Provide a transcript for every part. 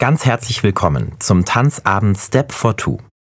Ganz herzlich willkommen zum Tanzabend Step for Two.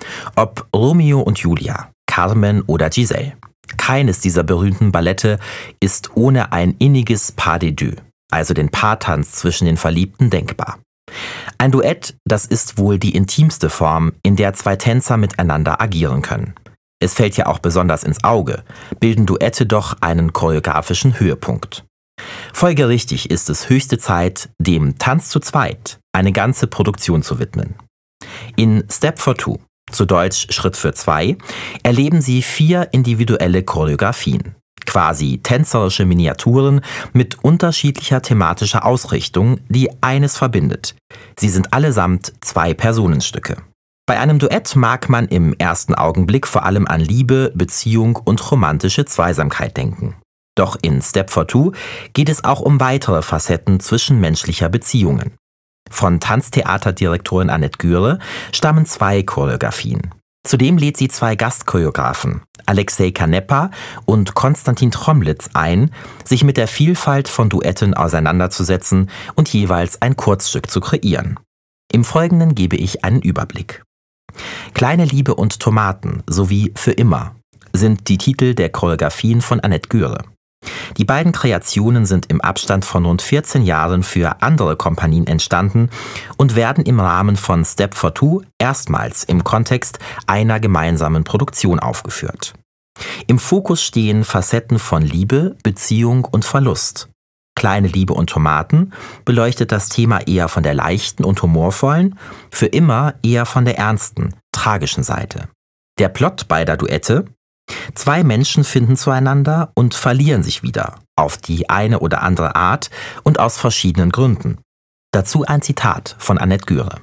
Ob Romeo und Julia, Carmen oder Giselle. Keines dieser berühmten Ballette ist ohne ein inniges Pas de deux, also den Paartanz zwischen den Verliebten, denkbar. Ein Duett, das ist wohl die intimste Form, in der zwei Tänzer miteinander agieren können. Es fällt ja auch besonders ins Auge, bilden Duette doch einen choreografischen Höhepunkt. Folgerichtig ist es höchste Zeit, dem Tanz zu zweit eine ganze Produktion zu widmen. In Step for Two, zu Deutsch Schritt für zwei, erleben Sie 4 individuelle Choreografien, quasi tänzerische Miniaturen mit unterschiedlicher thematischer Ausrichtung, die eines verbindet. Sie sind allesamt 2-Personenstücke. Bei einem Duett mag man im ersten Augenblick vor allem an Liebe, Beziehung und romantische Zweisamkeit denken. Doch in Step for Two geht es auch um weitere Facetten zwischenmenschlicher Beziehungen. Von Tanztheaterdirektorin Annette Güre stammen 2 Choreografien. Zudem lädt sie 2 Gastchoreografen, Alexei Canepa und Konstantin Tromlitz, ein, sich mit der Vielfalt von Duetten auseinanderzusetzen und jeweils ein Kurzstück zu kreieren. Im Folgenden gebe ich einen Überblick. Kleine Liebe und Tomaten sowie Für immer sind die Titel der Choreografien von Annette Güre. Die beiden Kreationen sind im Abstand von rund 14 Jahren für andere Kompanien entstanden und werden im Rahmen von Step for Two erstmals im Kontext einer gemeinsamen Produktion aufgeführt. Im Fokus stehen Facetten von Liebe, Beziehung und Verlust. Kleine Liebe und Tomaten beleuchtet das Thema eher von der leichten und humorvollen, Für immer eher von der ernsten, tragischen Seite. Der Plot beider Duette: 2 Menschen finden zueinander und verlieren sich wieder, auf die eine oder andere Art und aus verschiedenen Gründen. Dazu ein Zitat von Annette Güre.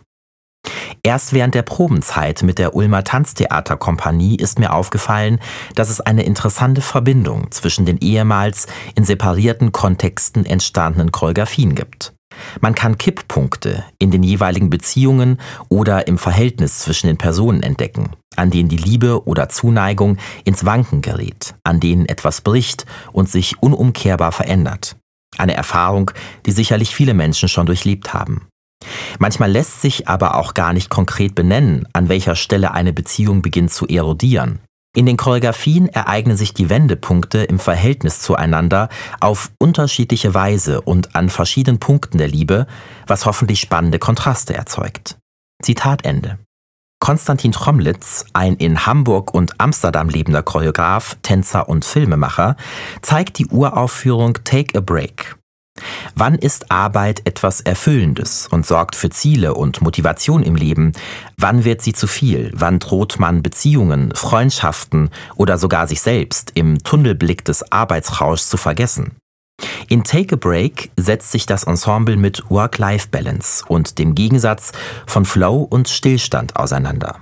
Erst während der Probenzeit mit der Ulmer Tanztheaterkompanie ist mir aufgefallen, dass es eine interessante Verbindung zwischen den ehemals in separierten Kontexten entstandenen Choreografien gibt. Man kann Kipppunkte in den jeweiligen Beziehungen oder im Verhältnis zwischen den Personen entdecken, an denen die Liebe oder Zuneigung ins Wanken gerät, an denen etwas bricht und sich unumkehrbar verändert. Eine Erfahrung, die sicherlich viele Menschen schon durchlebt haben. Manchmal lässt sich aber auch gar nicht konkret benennen, an welcher Stelle eine Beziehung beginnt zu erodieren. In den Choreografien ereignen sich die Wendepunkte im Verhältnis zueinander auf unterschiedliche Weise und an verschiedenen Punkten der Liebe, was hoffentlich spannende Kontraste erzeugt. Zitat Ende. Konstantin Tromlitz, ein in Hamburg und Amsterdam lebender Choreograf, Tänzer und Filmemacher, zeigt die Uraufführung Take a Break. Wann ist Arbeit etwas Erfüllendes und sorgt für Ziele und Motivation im Leben? Wann wird sie zu viel? Wann droht man Beziehungen, Freundschaften oder sogar sich selbst im Tunnelblick des Arbeitsrauschs zu vergessen? In Take a Break setzt sich das Ensemble mit Work-Life-Balance und dem Gegensatz von Flow und Stillstand auseinander.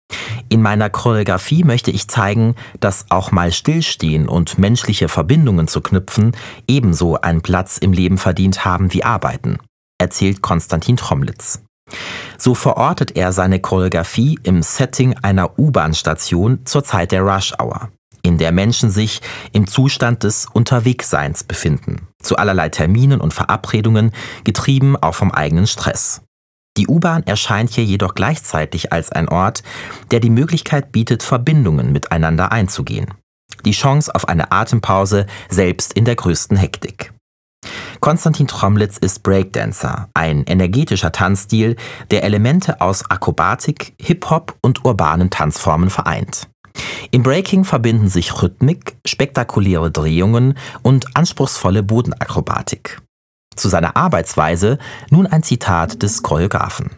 In meiner Choreografie möchte ich zeigen, dass auch mal Stillstehen und menschliche Verbindungen zu knüpfen ebenso einen Platz im Leben verdient haben wie Arbeiten, erzählt Konstantin Tromlitz. So verortet er seine Choreografie im Setting einer U-Bahn-Station zur Zeit der Rush-Hour, in der Menschen sich im Zustand des Unterwegsseins befinden, zu allerlei Terminen und Verabredungen, getrieben auch vom eigenen Stress. Die U-Bahn erscheint hier jedoch gleichzeitig als ein Ort, der die Möglichkeit bietet, Verbindungen miteinander einzugehen. Die Chance auf eine Atempause selbst in der größten Hektik. Konstantin Tromlitz ist Breakdancer, ein energetischer Tanzstil, der Elemente aus Akrobatik, Hip-Hop und urbanen Tanzformen vereint. Im Breaking verbinden sich Rhythmik, spektakuläre Drehungen und anspruchsvolle Bodenakrobatik. Zu seiner Arbeitsweise nun ein Zitat des Choreografen.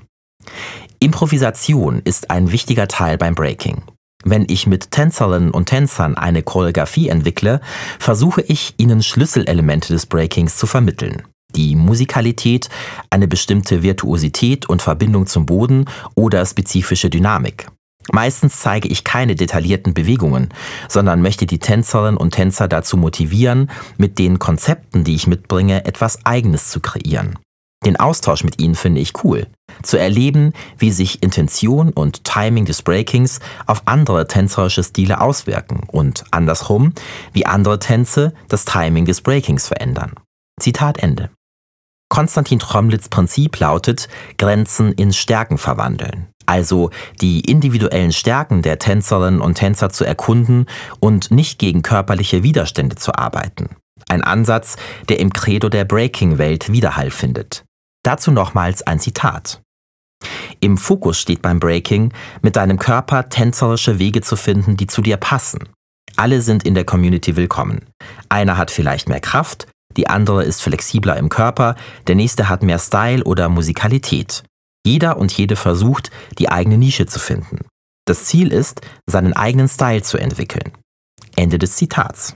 Improvisation ist ein wichtiger Teil beim Breaking. Wenn ich mit Tänzerinnen und Tänzern eine Choreografie entwickle, versuche ich, ihnen Schlüsselelemente des Breakings zu vermitteln. Die Musikalität, eine bestimmte Virtuosität und Verbindung zum Boden oder spezifische Dynamik. Meistens zeige ich keine detaillierten Bewegungen, sondern möchte die Tänzerinnen und Tänzer dazu motivieren, mit den Konzepten, die ich mitbringe, etwas Eigenes zu kreieren. Den Austausch mit ihnen finde ich cool. Zu erleben, wie sich Intention und Timing des Breakings auf andere tänzerische Stile auswirken und andersrum, wie andere Tänze das Timing des Breakings verändern. Zitat Ende. Konstantin Tromlitz Prinzip lautet, Grenzen in Stärken verwandeln. Also die individuellen Stärken der Tänzerinnen und Tänzer zu erkunden und nicht gegen körperliche Widerstände zu arbeiten. Ein Ansatz, der im Credo der Breaking-Welt Widerhall findet. Dazu nochmals ein Zitat. Im Fokus steht beim Breaking, mit deinem Körper tänzerische Wege zu finden, die zu dir passen. Alle sind in der Community willkommen. Einer hat vielleicht mehr Kraft, die andere ist flexibler im Körper, der nächste hat mehr Style oder Musikalität. Jeder und jede versucht, die eigene Nische zu finden. Das Ziel ist, seinen eigenen Style zu entwickeln. Ende des Zitats.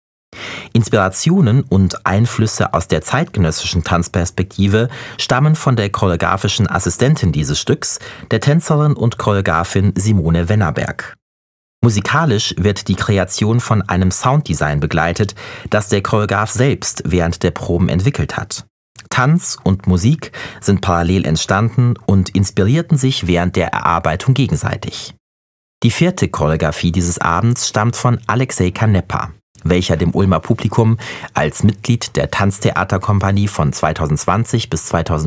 Inspirationen und Einflüsse aus der zeitgenössischen Tanzperspektive stammen von der choreografischen Assistentin dieses Stücks, der Tänzerin und Choreografin Simone Wennerberg. Musikalisch wird die Kreation von einem Sounddesign begleitet, das der Choreograf selbst während der Proben entwickelt hat. Tanz und Musik sind parallel entstanden und inspirierten sich während der Erarbeitung gegenseitig. Die 4. Choreografie dieses Abends stammt von Alexei Kanepa, welcher dem Ulmer Publikum als Mitglied der Tanztheaterkompanie von 2020 bis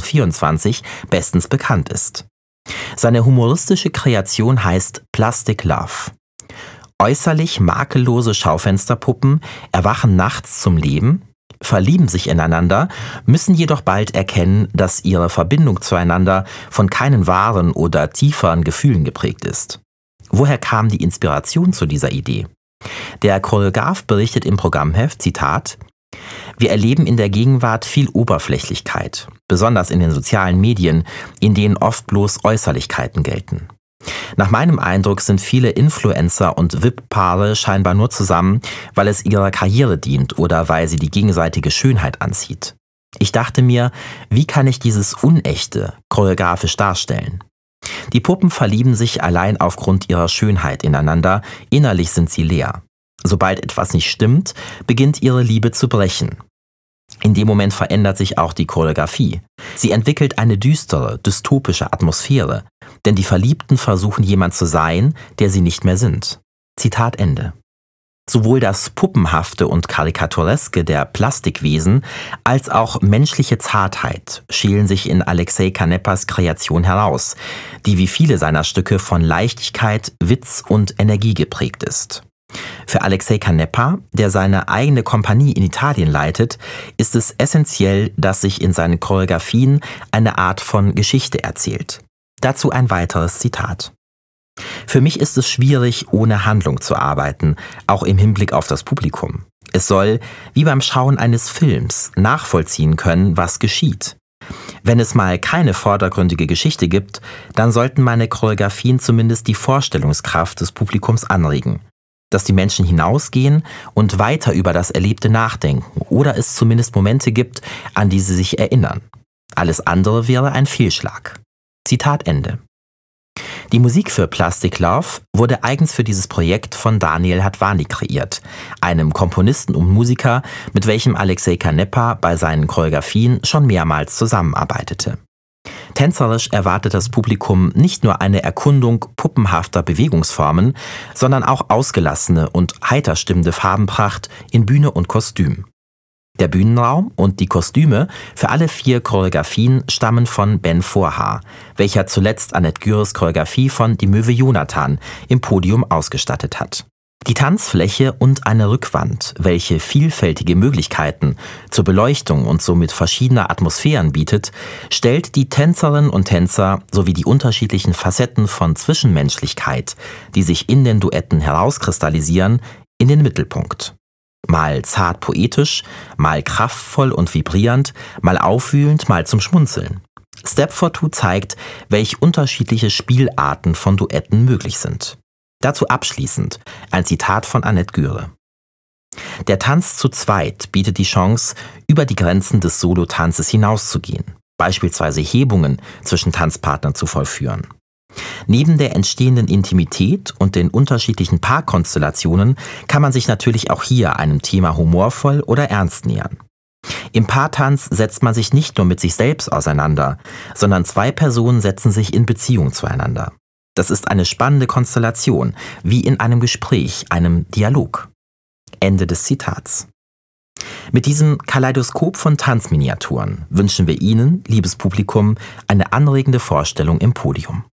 2024 bestens bekannt ist. Seine humoristische Kreation heißt Plastic Love. Äußerlich makellose Schaufensterpuppen erwachen nachts zum Leben, verlieben sich ineinander, müssen jedoch bald erkennen, dass ihre Verbindung zueinander von keinen wahren oder tieferen Gefühlen geprägt ist. Woher kam die Inspiration zu dieser Idee? Der Choreograf berichtet im Programmheft, Zitat, wir erleben in der Gegenwart viel Oberflächlichkeit, besonders in den sozialen Medien, in denen oft bloß Äußerlichkeiten gelten. Nach meinem Eindruck sind viele Influencer und VIP-Paare scheinbar nur zusammen, weil es ihrer Karriere dient oder weil sie die gegenseitige Schönheit anzieht. Ich dachte mir, wie kann ich dieses Unechte choreografisch darstellen? Die Puppen verlieben sich allein aufgrund ihrer Schönheit ineinander, innerlich sind sie leer. Sobald etwas nicht stimmt, beginnt ihre Liebe zu brechen. In dem Moment verändert sich auch die Choreografie. Sie entwickelt eine düstere, dystopische Atmosphäre, denn die Verliebten versuchen jemand zu sein, der sie nicht mehr sind. Zitat Ende. Sowohl das Puppenhafte und Karikatureske der Plastikwesen als auch menschliche Zartheit schälen sich in Alexei Kanepas Kreation heraus, die wie viele seiner Stücke von Leichtigkeit, Witz und Energie geprägt ist. Für Alexei Kanepa, der seine eigene Kompanie in Italien leitet, ist es essentiell, dass sich in seinen Choreografien eine Art von Geschichte erzählt. Dazu ein weiteres Zitat. Für mich ist es schwierig, ohne Handlung zu arbeiten, auch im Hinblick auf das Publikum. Es soll, wie beim Schauen eines Films, nachvollziehen können, was geschieht. Wenn es mal keine vordergründige Geschichte gibt, dann sollten meine Choreografien zumindest die Vorstellungskraft des Publikums anregen. Dass die Menschen hinausgehen und weiter über das Erlebte nachdenken oder es zumindest Momente gibt, an die sie sich erinnern. Alles andere wäre ein Fehlschlag. Zitat Ende. Die Musik für Plastic Love wurde eigens für dieses Projekt von Daniel Hadvani kreiert, einem Komponisten und Musiker, mit welchem Alexei Kanepa bei seinen Choreografien schon mehrmals zusammenarbeitete. Tänzerisch erwartet das Publikum nicht nur eine Erkundung puppenhafter Bewegungsformen, sondern auch ausgelassene und heiter stimmende Farbenpracht in Bühne und Kostüm. Der Bühnenraum und die Kostüme für alle 4 Choreografien stammen von Ben Vorhaar, welcher zuletzt Annette Güres Choreografie von Die Möwe Jonathan im Podium ausgestattet hat. Die Tanzfläche und eine Rückwand, welche vielfältige Möglichkeiten zur Beleuchtung und somit verschiedener Atmosphären bietet, stellt die Tänzerinnen und Tänzer sowie die unterschiedlichen Facetten von Zwischenmenschlichkeit, die sich in den Duetten herauskristallisieren, in den Mittelpunkt. Mal zart poetisch, mal kraftvoll und vibrierend, mal aufwühlend, mal zum Schmunzeln. Step for Two zeigt, welch unterschiedliche Spielarten von Duetten möglich sind. Dazu abschließend ein Zitat von Annette Güre. Der Tanz zu zweit bietet die Chance, über die Grenzen des Solotanzes hinauszugehen, beispielsweise Hebungen zwischen Tanzpartnern zu vollführen. Neben der entstehenden Intimität und den unterschiedlichen Paarkonstellationen kann man sich natürlich auch hier einem Thema humorvoll oder ernst nähern. Im Paartanz setzt man sich nicht nur mit sich selbst auseinander, sondern 2 Personen setzen sich in Beziehung zueinander. Das ist eine spannende Konstellation, wie in einem Gespräch, einem Dialog. Ende des Zitats. Mit diesem Kaleidoskop von Tanzminiaturen wünschen wir Ihnen, liebes Publikum, eine anregende Vorstellung im Podium.